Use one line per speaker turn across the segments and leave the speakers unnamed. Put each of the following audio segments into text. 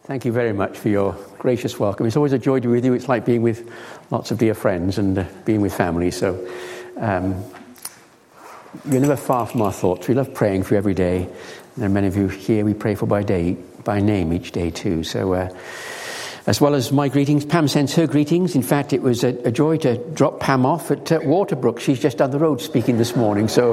Thank you very much for your gracious welcome. It's always a joy to be with you. It's like being with lots of dear friends and being with family. So you're never far from our thoughts. We love praying for you every day. And there are many of you here we pray for by name each day too. So as well as my greetings, Pam sends her greetings. In fact, it was a joy to drop Pam off at Waterbrook. She's just down the road speaking this morning, so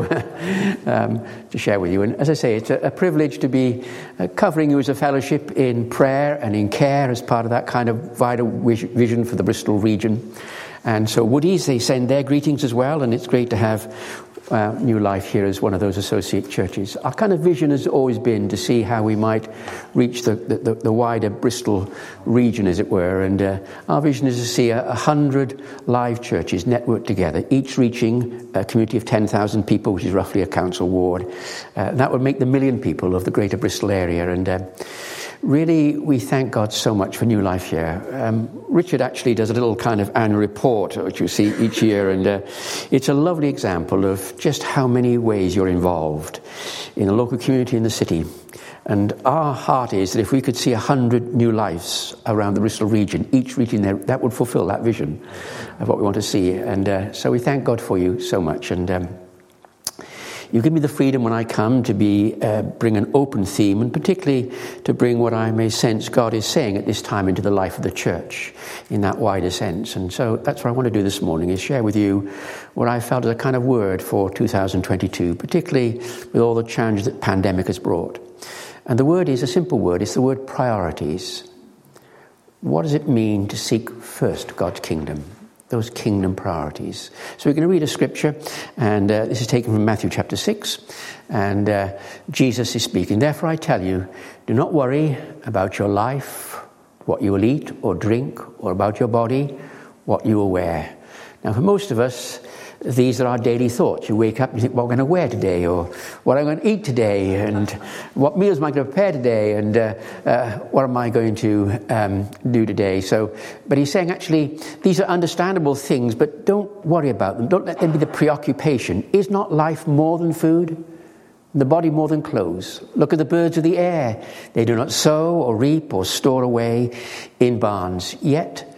to share with you. And as I say, it's a privilege to be covering you as a fellowship in prayer and in care as part of that kind of vital vision for the Bristol region. And so Woodies, they send their greetings as well, and it's great to have New Life here as one of those associate churches. Our kind of vision has always been to see how we might reach the wider Bristol region, as it were, and our vision is to see 100 live churches networked together, each reaching a community of 10,000 people, which is roughly a council ward. That would make the 1 million people of the greater Bristol area, and really, we thank God so much for New Life here. Richard actually does a little kind of annual report, which you see each year, and it's a lovely example of just how many ways you're involved in the local community in the city. And our heart is that if we could see 100 new lives around the Bristol region, each reaching there, that would fulfill that vision of what we want to see. And so we thank God for you so much. And you give me the freedom when I come to bring an open theme, and particularly to bring what I may sense God is saying at this time into the life of the church in that wider sense. And so that's what I want to do this morning, is share with you what I felt as a kind of word for 2022, particularly with all the challenges that pandemic has brought. And the word is a simple word. It's the word priorities. What does it mean to seek first God's kingdom? Those kingdom priorities. So we're going to read a scripture, and this is taken from Matthew chapter 6, and Jesus is speaking. Therefore I tell you, do not worry about your life, what you will eat or drink, or about your body, what you will wear. Now for most of us, these are our daily thoughts. You wake up and you think, what am I going to wear today, or what am I going to eat today, and what meals am I going to prepare today, and what am I going to do today. But he's saying actually these are understandable things, but don't worry about them. Don't let them be the preoccupation. Is not life more than food? The body more than clothes? Look at the birds of the air. They do not sow or reap or store away in barns, yet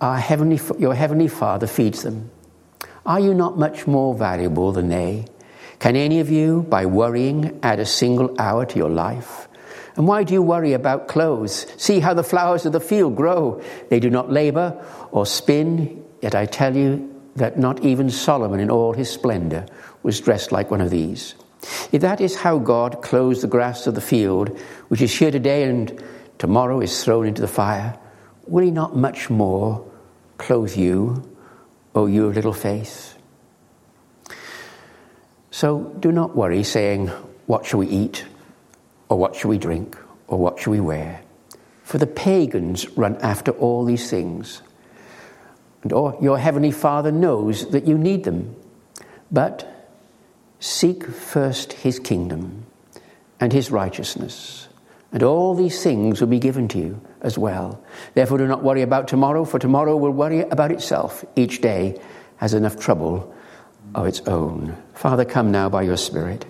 your heavenly Father feeds them. Are you not much more valuable than they? Can any of you, by worrying, add a single hour to your life? And why do you worry about clothes? See how the flowers of the field grow. They do not labor or spin, yet I tell you that not even Solomon in all his splendor was dressed like one of these. If that is how God clothes the grass of the field, which is here today and tomorrow is thrown into the fire, will he not much more clothe you, O you of little faith? So do not worry, saying, what shall we eat? Or what shall we drink? Or what shall we wear? For the pagans run after all these things. And your heavenly Father knows that you need them. But seek first his kingdom and his righteousness, and all these things will be given to you as well. Therefore do not worry about tomorrow, for tomorrow will worry about itself. Each day has enough trouble of its own. Father, come now by your Spirit.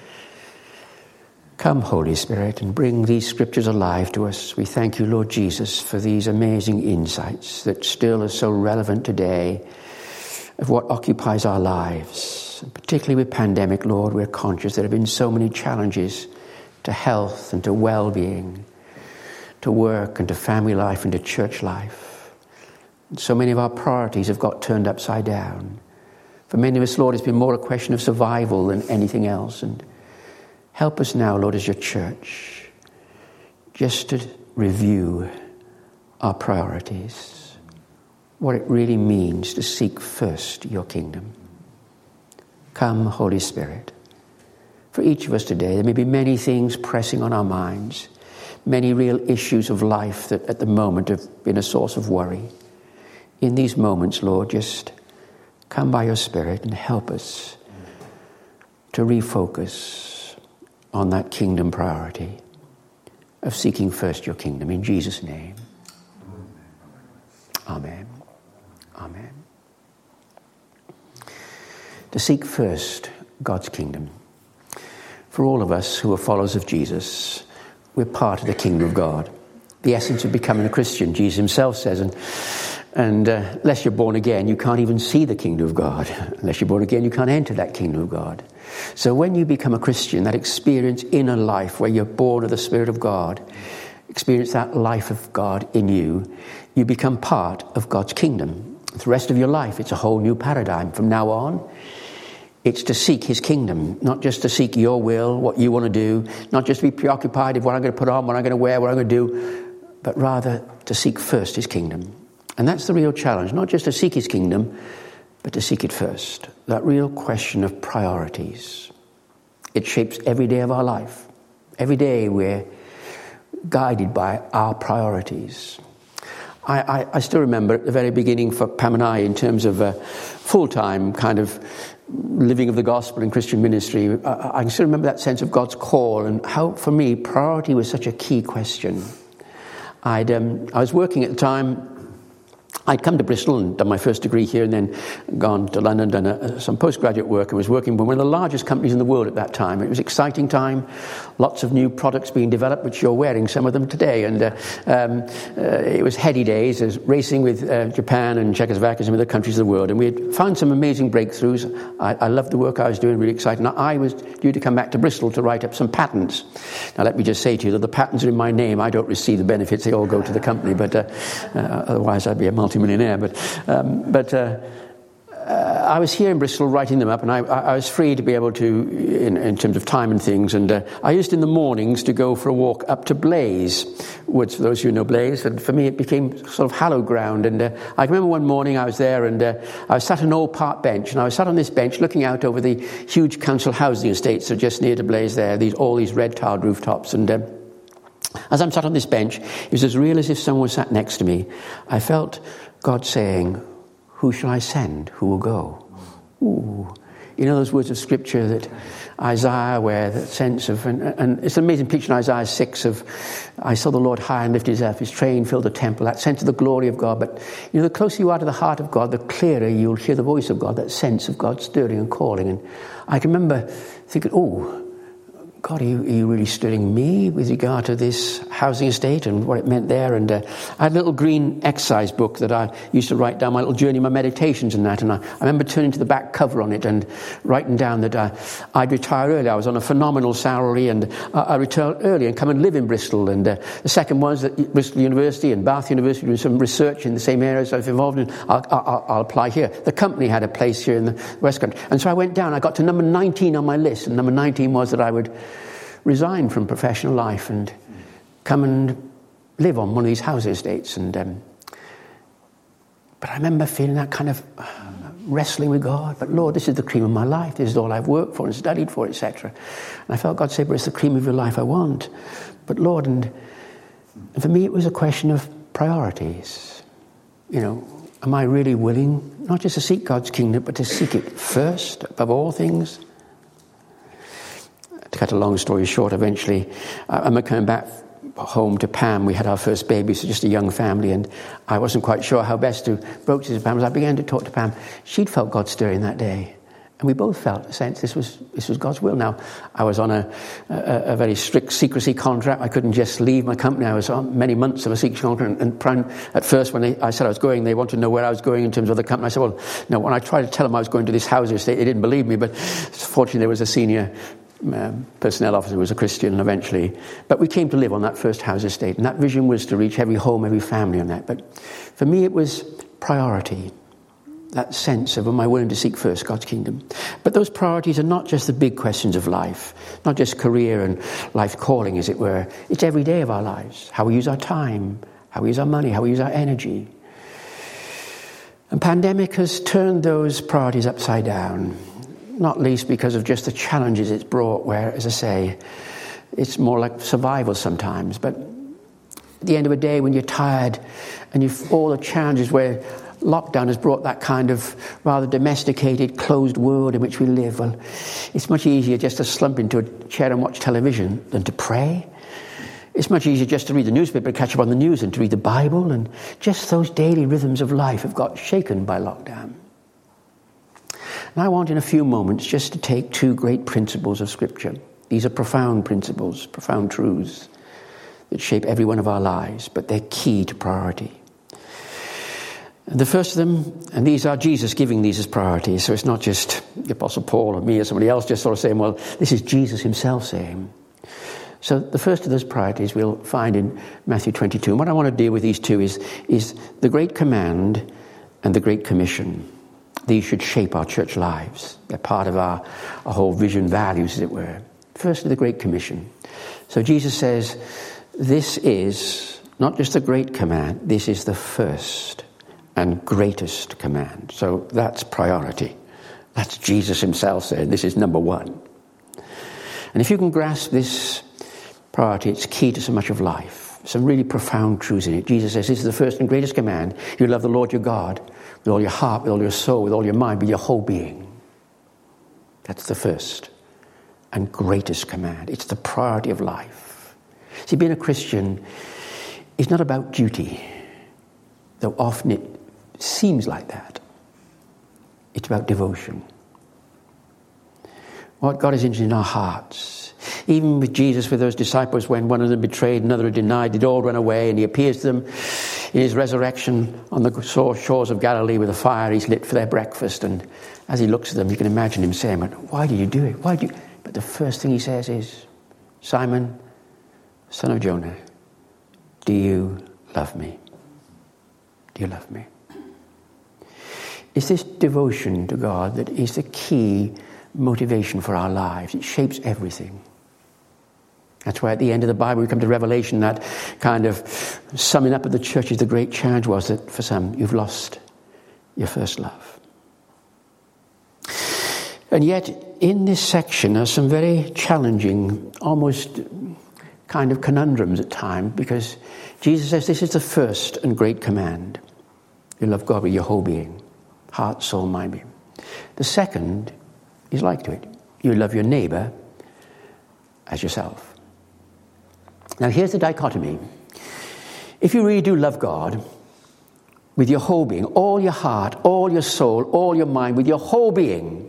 Come, Holy Spirit, and bring these scriptures alive to us. We thank you, Lord Jesus, for these amazing insights that still are so relevant today of what occupies our lives. And particularly with pandemic, Lord, we're conscious there have been so many challenges to health and to well-being, to work and to family life and to church life. And so many of our priorities have got turned upside down. For many of us, Lord, it's been more a question of survival than anything else. And help us now, Lord, as your church, just to review our priorities, what it really means to seek first your kingdom. Come, Holy Spirit. For each of us today, there may be many things pressing on our minds, many real issues of life that at the moment have been a source of worry. In these moments, Lord, just come by your Spirit and help us to refocus on that kingdom priority of seeking first your kingdom. In Jesus' name. Amen. Amen. To seek first God's kingdom. For all of us who are followers of Jesus, we're part of the kingdom of God. the essence of becoming a Christian. Jesus himself says, and unless you're born again, you can't even see the kingdom of God. Unless you're born again, you can't enter that kingdom of God. So when you become a Christian, that experience inner life where you're born of the Spirit of God, experience that life of God in you, you become part of God's kingdom. The rest of your life, it's a whole new paradigm. From now on, it's to seek his kingdom, not just to seek your will, what you want to do, not just to be preoccupied with what I'm going to put on, what I'm going to wear, what I'm going to do, but rather to seek first his kingdom. And that's the real challenge, not just to seek his kingdom, but to seek it first. That real question of priorities. It shapes every day of our life. Every day we're guided by our priorities. I still remember at the very beginning for Pam and I, in terms of a full-time kind of living of the gospel in Christian ministry, I can still remember that sense of God's call and how, for me, priority was such a key question. I was working at the time. I'd come to Bristol and done my first degree here and then gone to London, done some postgraduate work, and was working for one of the largest companies in the world at that time. It was an exciting time, lots of new products being developed, which you're wearing some of them today. And it was heady days, as racing with Japan and Czechoslovakia and some other countries of the world. And we had found some amazing breakthroughs. I loved the work I was doing, really exciting. I was due to come back to Bristol to write up some patents. Now, let me just say to you that the patents are in my name. I don't receive the benefits. They all go to the company, but otherwise I'd be a multi-millionaire. But I was here in Bristol writing them up, and I was free to be able to, in terms of time and things, and I used in the mornings to go for a walk up to Blaze Woods, for those who know Blaze, and for me it became sort of hallowed ground. And I remember one morning I was there, and I was sat on an old park bench, and I was sat on this bench looking out over the huge council housing estates that are just near to Blaze there, all these red tiled rooftops, and as I'm sat on this bench, it was as real as if someone was sat next to me. I felt God saying, "Who shall I send? Who will go?" Ooh. You know those words of Scripture that Isaiah, where that sense of, and it's an amazing picture in Isaiah 6 of, I saw the Lord high and lifted up, his train filled the temple, that sense of the glory of God. But you know, the closer you are to the heart of God, the clearer you'll hear the voice of God, that sense of God stirring and calling. And I can remember thinking, oh, God, are you really stirring me with regard to this housing estate and what it meant there? And I had a little green exercise book that I used to write down my little journey, my meditations and that. And I remember turning to the back cover on it and writing down that I'd retire early. I was on a phenomenal salary, and I retired early and come and live in Bristol. And the second was that Bristol University and Bath University doing some research in the same areas I was involved in. I'll apply here. The company had a place here in the West Country. And so I went down. I got to number 19 on my list. And number 19 was that I would resign from professional life and come and live on one of these housing estates. And but I remember feeling that kind of wrestling with God. But Lord, this is the cream of my life. This is all I've worked for and studied for, etc. And I felt God say, but it's the cream of your life I want. But Lord, and for me it was a question of priorities. You know, am I really willing not just to seek God's kingdom, but to seek it first above all things? To cut a long story short, eventually, I'm coming back home to Pam. We had our first baby, so just a young family, and I wasn't quite sure how best to broach this to Pam. As I began to talk to Pam, she'd felt God stirring that day, and we both felt a sense this was God's will. Now, I was on a very strict secrecy contract. I couldn't just leave my company. I was on many months of a secrecy contract, and at first, when I said I was going, they wanted to know where I was going in terms of the company. I said, well, no. When I tried to tell them I was going to this housing estate, they didn't believe me, but fortunately, there was a senior personnel officer who was a Christian eventually. But we came to live on that first house estate, and that vision was to reach every home, every family on that. But for me it was priority, that sense of, am I willing to seek first God's kingdom? But those priorities are not just the big questions of life, not just career and life calling, as it were. It's every day of our lives, how we use our time, how we use our money, how we use our energy. And pandemic has turned those priorities upside down, not least because of just the challenges it's brought, where, as I say, it's more like survival sometimes. But at the end of the day, when you're tired and you've all the challenges where lockdown has brought that kind of rather domesticated, closed world in which we live, well, it's much easier just to slump into a chair and watch television than to pray. It's much easier just to read the newspaper and catch up on the news than to read the Bible. And just those daily rhythms of life have got shaken by lockdown. And I want in a few moments just to take two great principles of Scripture. These are profound principles, profound truths that shape every one of our lives, but they're key to priority. And the first of them, and these are Jesus giving these as priorities, so it's not just the Apostle Paul or me or somebody else just sort of saying, well, this is Jesus himself saying. So the first of those priorities we'll find in Matthew 22. And what I want to deal with these two is the Great Command and the Great Commission. These should shape our church lives. They're part of our whole vision, values, as it were. Firstly, the Great Commission. So Jesus says, this is not just the Great Command, this is the first and greatest command. So that's priority. That's Jesus himself said, this is number one. And if you can grasp this priority, it's key to so much of life. Some really profound truths in it. Jesus says, this is the first and greatest command. You love the Lord your God with all your heart, with all your soul, with all your mind, with your whole being. That's the first and greatest command. It's the priority of life. See, being a Christian is not about duty, though often it seems like that. It's about devotion. What God is interested in our hearts. Even with Jesus, with those disciples, when one of them betrayed, another had denied, they'd all run away, and he appears to them in his resurrection on the shores of Galilee with a fire he's lit for their breakfast. And as he looks at them, you can imagine him saying, why did you do it? Why did you? But the first thing he says is, Simon, son of Jonah, do you love me? Do you love me? It's this devotion to God that is the key motivation for our lives. It shapes everything. That's why at the end of the Bible we come to Revelation, that kind of summing up of the churches, the great challenge was that for some, you've lost your first love. And yet in this section are some very challenging, almost kind of conundrums at times, because Jesus says this is the first and great command. You love God with your whole being, heart, soul, mind, being. The second is like to it. You love your neighbour as yourself. Now here's the dichotomy. If you really do love God with your whole being, all your heart, all your soul, all your mind, with your whole being,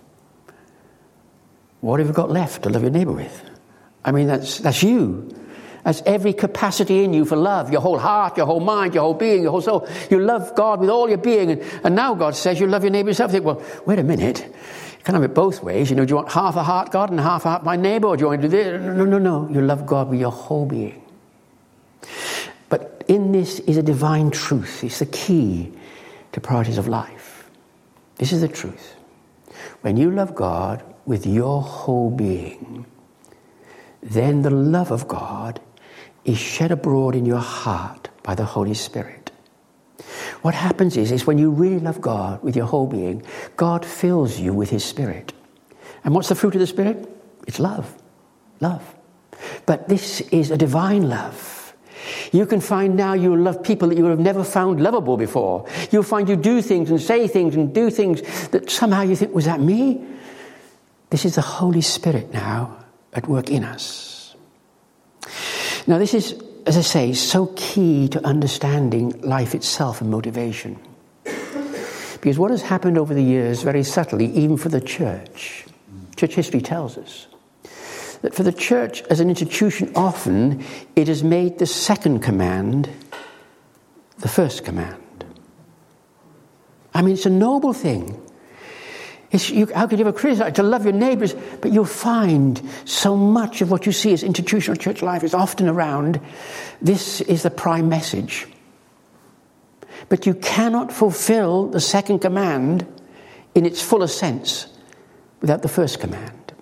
what have you got left to love your neighbour with? I mean, that's you. That's every capacity in you for love, your whole heart, your whole mind, your whole being, your whole soul. You love God with all your being, and now God says you love your neighbour yourself. You think, well, wait a minute. You can't have it both ways. Do you want half a heart God and half a heart my neighbour? Or do you want to do this? No. You love God with your whole being. But in this is a divine truth. It's the key to priorities of life. This is the truth. When you love God with your whole being, then the love of God is shed abroad in your heart by the Holy Spirit. What happens is when you really love God with your whole being, God fills you with his Spirit. And what's the fruit of the Spirit? It's love. Love. But this is a divine love. You can find now you love people that you have never found lovable before. You'll find you do things and say things and do things that somehow you think, was that me? This is the Holy Spirit now at work in us. Now this is, as I say, so key to understanding life itself and motivation. Because what has happened over the years, very subtly, even for the church history tells us, that for the church as an institution, often it has made the second command the first command. I mean, it's a noble thing. How could you ever criticize to love your neighbours? But you'll find so much of what you see as institutional church life is often around, this is the prime message. But you cannot fulfill the second command in its fullest sense without the first command.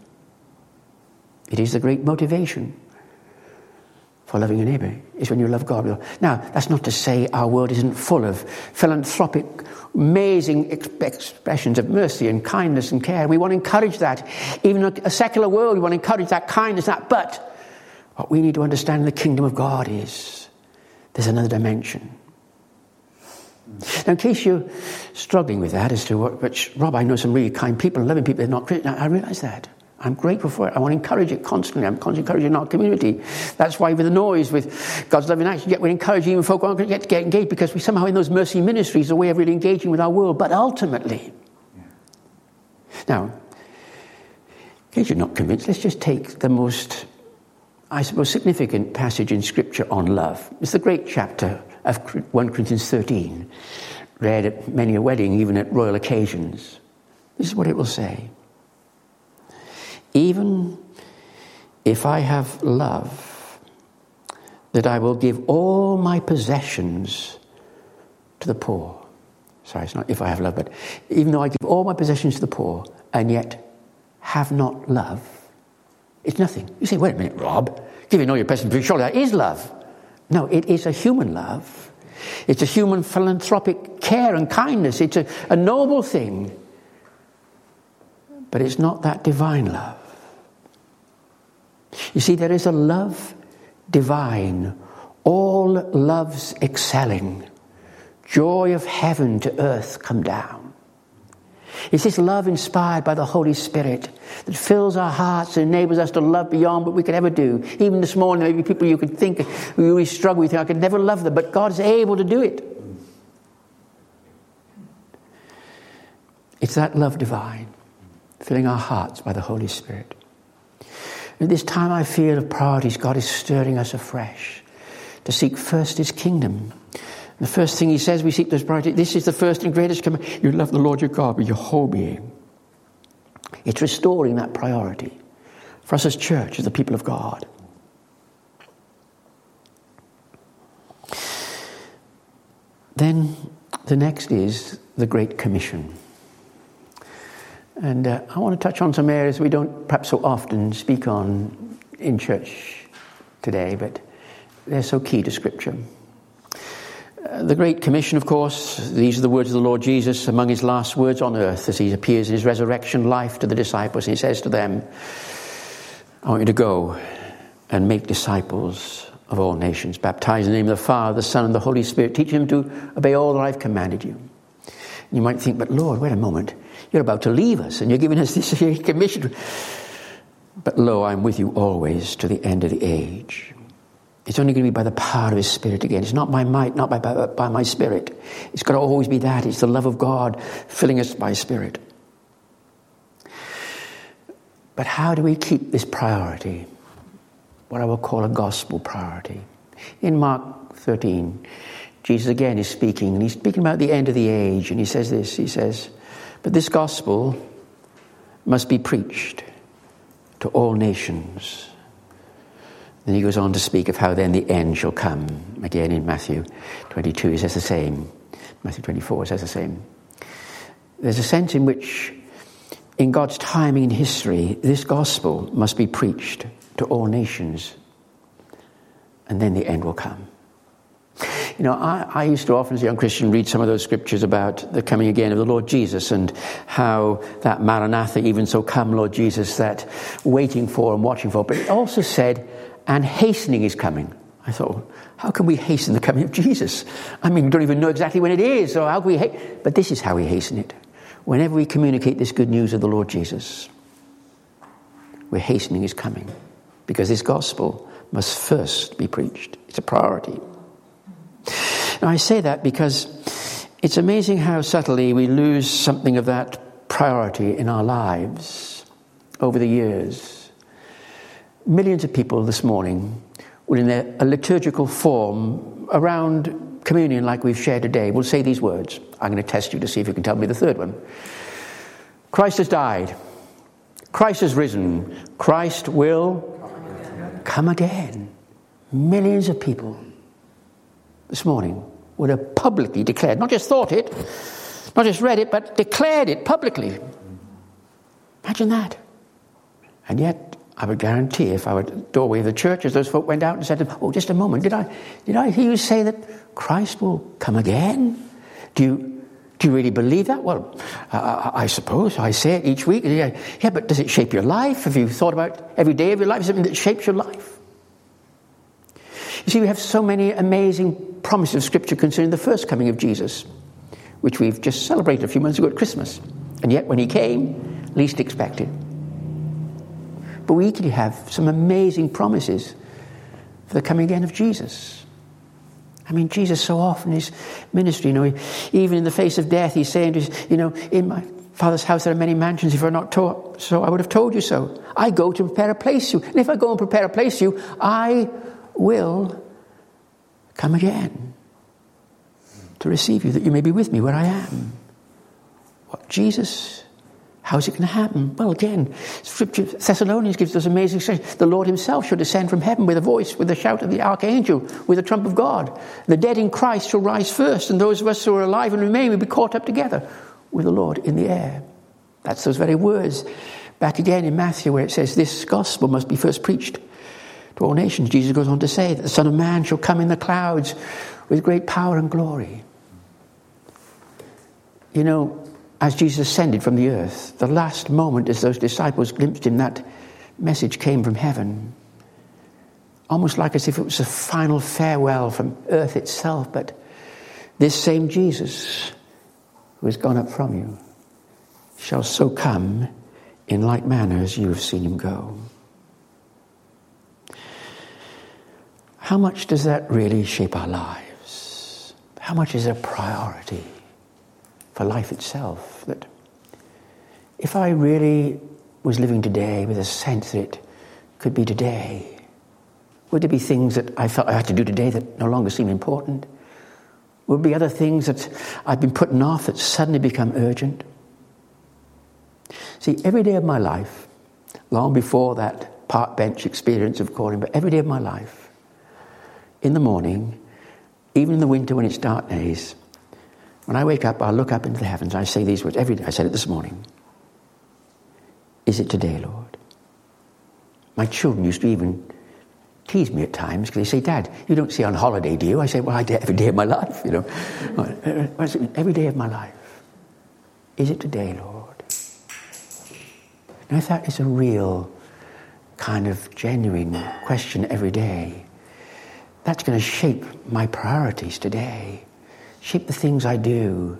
It is the great motivation for loving your neighbour, is when you love God. Now, that's not to say our world isn't full of philanthropic, amazing expressions of mercy and kindness and care. We want to encourage that. Even in a secular world, we want to encourage that kindness, but what we need to understand in the kingdom of God is there's another dimension. Now, in case you're struggling with that as to which, Rob, I know some really kind people and loving people, they're not Christian. I realise that. I'm grateful for it. I want to encourage it constantly. I'm constantly encouraging our community. That's why with the noise, with God's loving action, yet we encourage even folk who get to get engaged, because we somehow in those mercy ministries a way of really engaging with our world. But ultimately, now, in case you're not convinced, let's just take the most I suppose, significant passage in Scripture on love. It's the great chapter of 1 Corinthians 13, read at many a wedding, even at royal occasions. This is what it will say. Even if I have love, that I will give all my possessions to the poor. Sorry, it's not if I have love, but even though I give all my possessions to the poor and yet have not love, it's nothing. You say, wait a minute, Rob, giving all your possessions, surely that is love. No, it is a human love. It's a human philanthropic care and kindness. It's a noble thing. But it's not that divine love. You see, there is a love divine, all loves excelling, joy of heaven to earth come down. It's this love inspired by the Holy Spirit that fills our hearts and enables us to love beyond what we could ever do. Even this morning, maybe people you could think, who really struggle with, I could never love them, but God's able to do it. It's that love divine, filling our hearts by the Holy Spirit. At this time I feel of priorities, God is stirring us afresh to seek first his kingdom. The first thing he says we seek those priorities. This is the first and greatest command. You love the Lord your God with your whole being. It's restoring that priority for us as church, as the people of God. Then the next is the Great Commission. And I want to touch on some areas we don't perhaps so often speak on in church today, but they're so key to Scripture. The Great Commission, of course, these are the words of the Lord Jesus among his last words on earth as he appears in his resurrection life to the disciples. And he says to them, I want you to go and make disciples of all nations, baptize in the name of the Father, the Son, and the Holy Spirit. Teach them to obey all that I've commanded you. And you might think, but Lord, wait a moment. You're about to leave us and you're giving us this commission. But lo, I'm with you always to the end of the age. It's only going to be by the power of his Spirit again. It's not by might, not by my Spirit. It's got to always be that. It's the love of God filling us by Spirit. But how do we keep this priority? What I will call a gospel priority. In Mark 13, Jesus again is speaking, and he's speaking about the end of the age, and he says this, he says, but this gospel must be preached to all nations. Then he goes on to speak of how then the end shall come. Again in Matthew 22, he says the same. Matthew 24 says the same. There's a sense in which, in God's timing in history, this gospel must be preached to all nations. And then the end will come. You know, I used to often, as a young Christian, read some of those scriptures about the coming again of the Lord Jesus and how that Maranatha, even so come, Lord Jesus, that waiting for and watching for. But it also said, and hastening is coming. I thought, how can we hasten the coming of Jesus? I mean, we don't even know exactly when it is, so how can we But this is how we hasten it. Whenever we communicate this good news of the Lord Jesus, we're hastening his coming. Because this gospel must first be preached. It's a priority. Now, I say that because it's amazing how subtly we lose something of that priority in our lives over the years. Millions of people this morning will, in a liturgical form around communion like we've shared today, will say these words. I'm going to test you to see if you can tell me the third one. Christ has died. Christ has risen. Christ will come again. Millions of people this morning would have publicly declared, not just thought it, not just read it, but declared it publicly. Imagine that. And yet, I would guarantee if I were at the doorway of the church, as those folk went out and said, oh, just a moment, did I hear you say that Christ will come again? Do you really believe that? Well, I suppose I say it each week. Yeah, but does it shape your life? Have you thought about every day of your life, something that shapes your life? You see, we have so many amazing promises of Scripture concerning the first coming of Jesus, which we've just celebrated a few months ago at Christmas. And yet, when he came, least expected. But we equally have some amazing promises for the coming again of Jesus. I mean, Jesus so often in his ministry, even in the face of death, he's saying to us, in my Father's house there are many mansions. If I were not taught so, I would have told you so. I go to prepare a place for you. And if I go and prepare a place for you, I will come again to receive you, that you may be with me where I am. What, Jesus? How's it going to happen? Well, again, Scripture, Thessalonians gives us amazing instruction. The Lord himself shall descend from heaven with a voice, with the shout of the archangel, with the trump of God. The dead in Christ shall rise first, and those of us who are alive and remain will be caught up together with the Lord in the air. That's those very words back again in Matthew, where it says this gospel must be first preached to all nations. Jesus goes on to say that the Son of Man shall come in the clouds with great power and glory. You know, as Jesus ascended from the earth, the last moment as those disciples glimpsed him, that message came from heaven. Almost like as if it was a final farewell from earth itself. But this same Jesus who has gone up from you shall so come in like manner as you have seen him go. How much does that really shape our lives? How much is a priority for life itself? That if I really was living today with a sense that it could be today, would there be things that I felt I had to do today that no longer seem important? Would there be other things that I've been putting off that suddenly become urgent? See, every day of my life, long before that park bench experience of calling, but every day of my life, in the morning, even in the winter when it's dark days, when I wake up, I'll look up into the heavens. I say these words every day. I said it this morning. Is it today, Lord? My children used to even tease me at times because they say, Dad, you don't say on holiday, do you? I say, well, I do every day of my life, you know. Every day of my life. Is it today, Lord? Now, if that is a real kind of genuine question every day, that's going to shape my priorities today. Shape the things I do,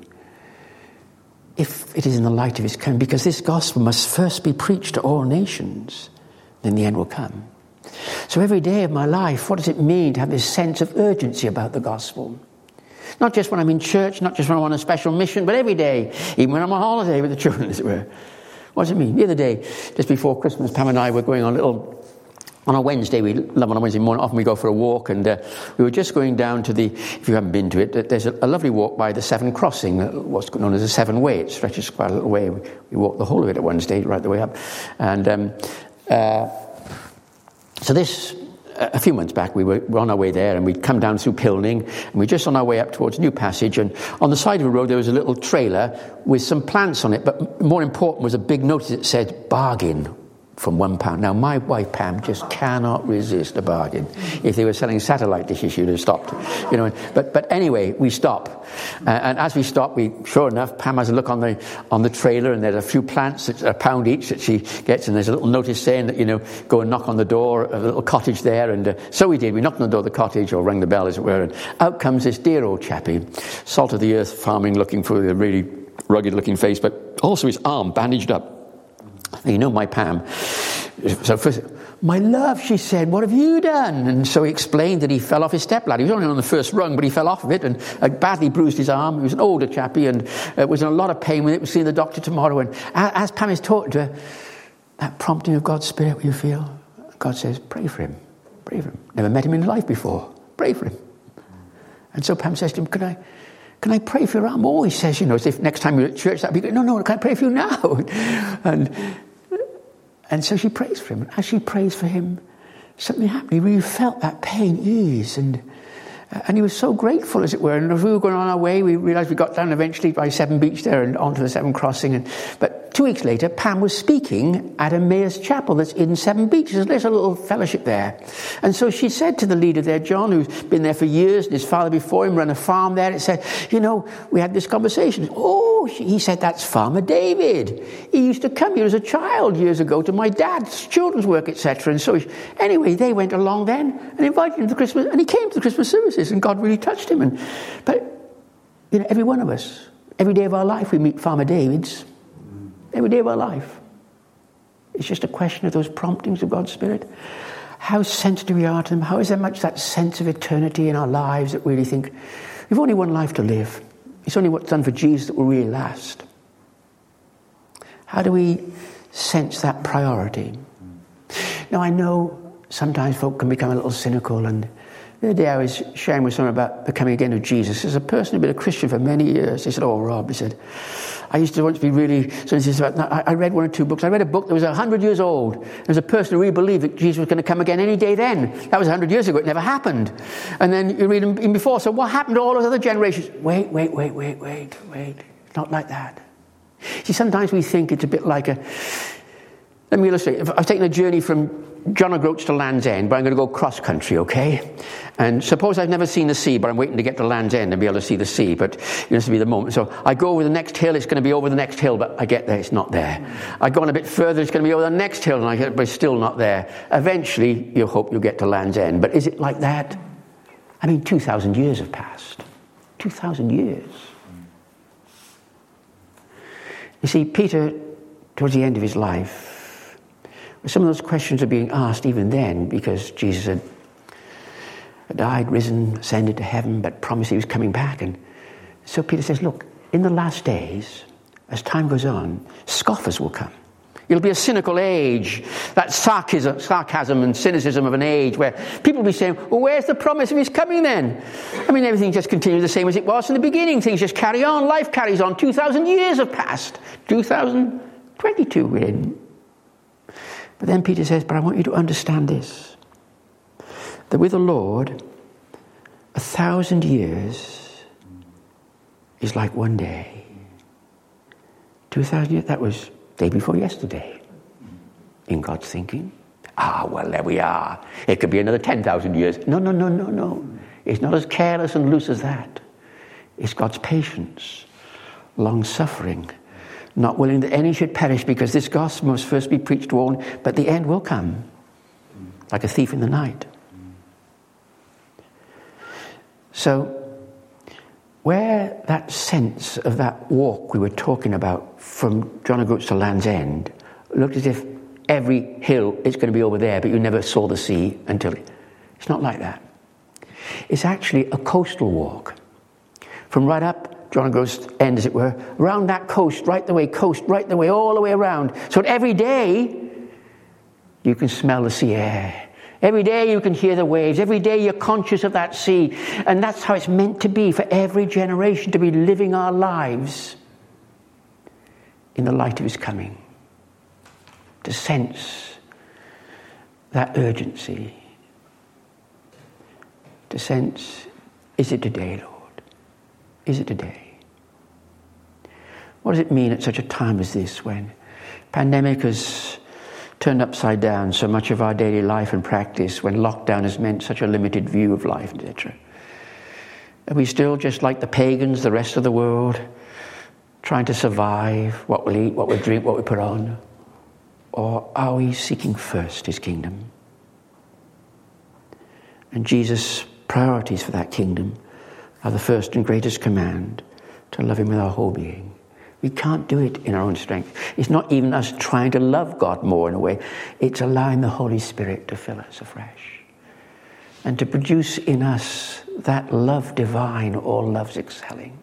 if it is in the light of his coming, because this gospel must first be preached to all nations, then the end will come. So every day of my life, what does it mean to have this sense of urgency about the gospel? Not just when I'm in church, not just when I'm on a special mission, but every day, even when I'm on holiday with the children, as it were. What does it mean? The other day, just before Christmas, Pam and I were going on a Wednesday, we love on a Wednesday morning, often we go for a walk, and we were just going down to if you haven't been to it, there's a lovely walk by the Severn Crossing, what's known as the Severn Way. It stretches quite a little way. We walked the whole of it at one stage, right the way up. And so this, a few months back, we were on our way there, and we'd come down through Pilning, and we were just on our way up towards New Passage, and on the side of the road there was a little trailer with some plants on it, but more important was a big notice that said, bargain from £1. Now, my wife, Pam, just cannot resist a bargain. If they were selling satellite dishes, she'd have stopped. You know. But anyway, we stop. And as we stop, sure enough, Pam has a look on the trailer, and there's a few plants that are £1 each that she gets, and there's a little notice saying that, you know, go and knock on the door of a little cottage there. And so we did. We knocked on the door of the cottage, or rang the bell, as it were, and out comes this dear old chappie, salt of the earth farming, looking for a really rugged-looking face, but also his arm bandaged up. You know my Pam. So first, my love, she said, what have you done? And so he explained that he fell off his stepladder. He was only on the first rung, but he fell off of it and badly bruised his arm. He was an older chappie and was in a lot of pain with it. We'll see the doctor tomorrow. And as Pam is talking to her, that prompting of God's Spirit, will you feel? God says, pray for him. Pray for him. Never met him in life before. Pray for him. And so Pam says to him, Can I pray for your arm? Oh, he says, you know, as if next time you're at church, that'd be good. No, can I pray for you now? And so she prays for him. And as she prays for him, something happened. He really felt that pain ease. And he was so grateful, as it were. And as we were going on our way, we realised we got down eventually by Severn Beach there and onto the Severn Crossing. But 2 weeks later, Pam was speaking at Emmaus Chapel that's in Severn Beach. There's a little fellowship there. And so she said to the leader there, John, who's been there for years, and his father before him ran a farm there, it said, you know, we had this conversation. Oh, he said, that's Farmer David. He used to come here as a child years ago to my dad's children's work, etc. And so, anyway, they went along then and invited him to Christmas, and he came to the Christmas services, and God really touched him. But, you know, every one of us, every day of our life, we meet Farmer Davids. Every day of our life. It's just a question of those promptings of God's Spirit. How sensitive we are to them. How is there much that sense of eternity in our lives that we really think, we've only one life to live. It's only what's done for Jesus that will really last. How do we sense that priority? Now, I know sometimes folk can become a little cynical, and the other day I was sharing with someone about the coming again of Jesus. As a person who'd been a Christian for many years, he said, "Oh, Rob," he said, "I used to want to be really..." So he said, I read one or two books. I read a book that was 100 years old. There was a person who really believed that Jesus was going to come again any day then. That was 100 years ago. It never happened. And then you read him before. So what happened to all those other generations? Wait. It's not like that. See, sometimes we think it's a bit like a... Let me illustrate. If I've taken a journey from John O'Groats to Land's End, but I'm going to go cross-country, okay? And suppose I've never seen the sea, but I'm waiting to get to Land's End and be able to see the sea, but it has to be the moment. So I go over the next hill, it's going to be over the next hill, but I get there, it's not there. I go on a bit further, it's going to be over the next hill, and I get, but it's still not there. Eventually, you hope you'll get to Land's End. But is it like that? I mean, 2,000 years have passed. 2,000 years. You see, Peter, towards the end of his life, some of those questions are being asked even then, because Jesus had died, risen, ascended to heaven, but promised he was coming back. And so Peter says, look, in the last days, as time goes on, scoffers will come. It'll be a cynical age, that sarcasm and cynicism of an age where people will be saying, well, where's the promise of his coming then? I mean, everything just continues the same as it was in the beginning. Things just carry on. Life carries on. 2,000 years have passed. 2022 we're in. But then Peter says, but I want you to understand this, that with the Lord, 1,000 years is like one day. 2,000 years, that was day before yesterday in God's thinking. Well, there we are. It could be another 10,000 years. No. It's not as careless and loose as that. It's God's patience, long-suffering, not willing that any should perish, because this gospel must first be preached to all, but the end will come, like a thief in the night. So, where that sense of that walk we were talking about from John O'Groats to Land's End looked as if every hill is going to be over there, but you never saw the sea until... It's not like that. It's actually a coastal walk. From right up John O'Groats End, as it were, around that coast, right the way, all the way around. So that every day you can smell the sea air. Every day you can hear the waves. Every day you're conscious of that sea. And that's how it's meant to be for every generation, to be living our lives in the light of his coming. To sense that urgency. To sense, is it today, Lord? Is it today? What does it mean at such a time as this, when pandemic has turned upside down so much of our daily life and practice, when lockdown has meant such a limited view of life, etc.? Are we still just like the pagans, the rest of the world, trying to survive, what we'll eat, what we'll drink, what we put on? Or are we seeking first his kingdom? And Jesus' priorities for that kingdom are the first and greatest command, to love him with our whole being. We can't do it in our own strength. It's not even us trying to love God more in a way. It's allowing the Holy Spirit to fill us afresh and to produce in us that love divine, all loves excelling.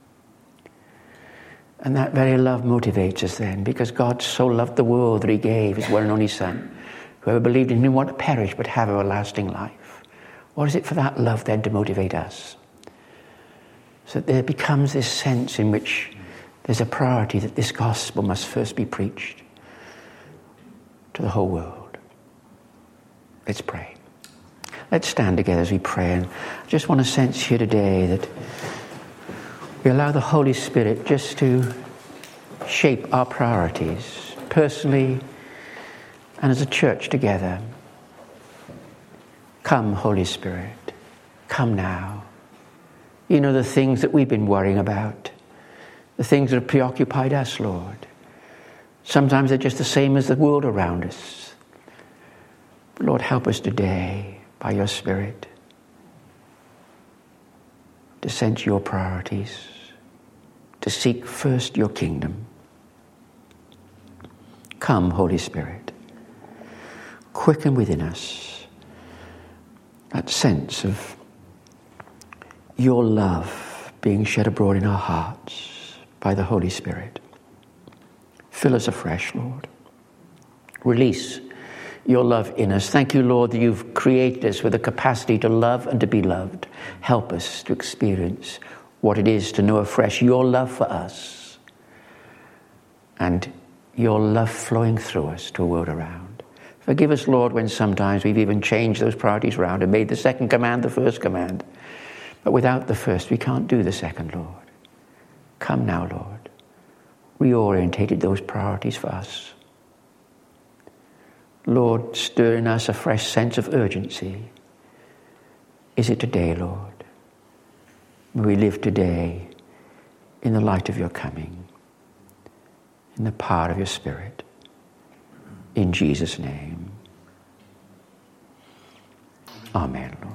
And that very love motivates us then, because God so loved the world that he gave his one and only Son. Whoever believed in him didn't want to perish but have everlasting life. What is it for that love then to motivate us? So that there becomes this sense in which there's a priority that this gospel must first be preached to the whole world. Let's pray. Let's stand together as we pray. And I just want to sense here today that we allow the Holy Spirit just to shape our priorities, personally and as a church together. Come, Holy Spirit. Come now. You know the things that we've been worrying about, the things that have preoccupied us, Lord. Sometimes they're just the same as the world around us. But Lord, help us today by your Spirit to sense your priorities, to seek first your kingdom. Come, Holy Spirit, quicken within us that sense of your love being shed abroad in our hearts by the Holy Spirit. Fill us afresh, Lord. Release your love in us. Thank you, Lord, that you've created us with the capacity to love and to be loved. Help us to experience what it is to know afresh your love for us and your love flowing through us to a world around. Forgive us, Lord, when sometimes we've even changed those priorities around and made the second command the first command. But without the first, we can't do the second, Lord. Come now, Lord. Reorientated those priorities for us. Lord, stir in us a fresh sense of urgency. Is it today, Lord? May we live today in the light of your coming, in the power of your Spirit. In Jesus' name. Amen, Lord.